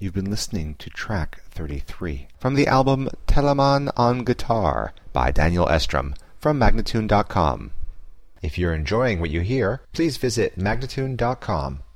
You've been listening to track 33 from the album Telemann on Guitar by Daniel Estrom from Magnatune.com. If you're enjoying what you hear, please visit Magnatune.com